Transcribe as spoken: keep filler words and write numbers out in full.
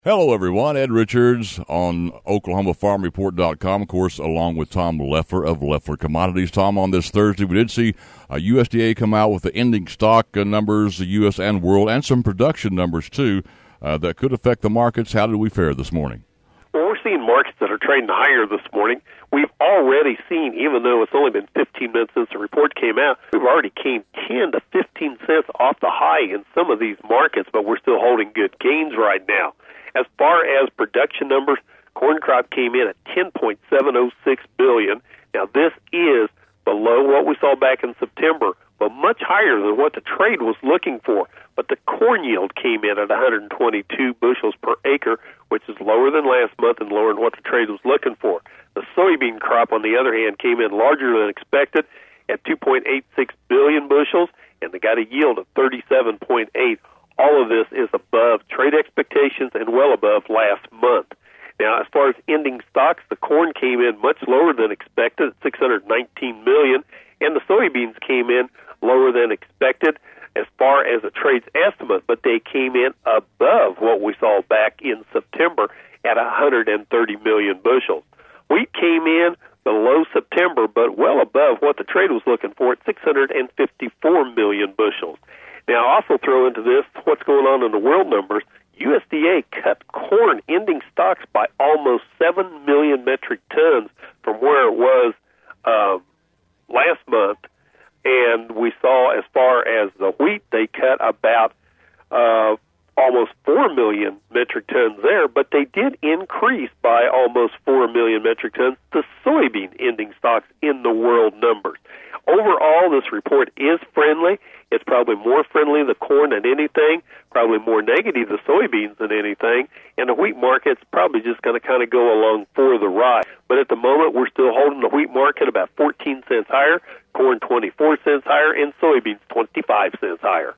Hello, everyone. Ed Richards on Oklahoma Farm Report dot com, of course, along with Tom Leffler of Leffler Commodities. Tom, on this Thursday, we did see uh, U S D A come out with the ending stock uh, numbers, the U S and world, and some production numbers, too, uh, that could affect the markets. How did we fare this morning? Well, we're seeing markets that are trading higher this morning. We've already seen, even though it's only been fifteen minutes since the report came out, we've already came ten to fifteen cents off the high in some of these markets, but we're still holding good gains right now. As far as production numbers, corn crop came in at ten point seven oh six billion. Now, this is below what we saw back in September, but much higher than what the trade was looking for. But the corn yield came in at one hundred twenty-two bushels per acre, which is lower than last month and lower than what the trade was looking for. The soybean crop, on the other hand, came in larger than expected at two point eight six billion bushels, and they got a yield of thirty-seven point eight. All of this is above trade expectations and well above last month. Now, as far as ending stocks, the corn came in much lower than expected at six hundred nineteen million, and the soybeans came in lower than expected as far as a trade's estimate, but they came in above what we saw back in September at one hundred thirty million bushels. Wheat came in below September, but well above what the trade was looking for at six hundred fifty-four million bushels. Now, also throw into this what's going on in the world numbers. U S D A cut corn ending stocks by almost seven million metric tons from where it was uh, last month. And we saw, as far as the wheat, they cut about uh, almost four million metric tons there, but they did increase by almost four million metric tons the soybean ending stocks in the world numbers. Overall, this report is friendly. It's probably more friendly the corn than anything, probably more negative the soybeans than anything, and the wheat market's probably just going to kind of go along for the ride. But at the moment, we're still holding the wheat market about fourteen cents higher, corn twenty-four cents higher, and soybeans twenty-five cents higher.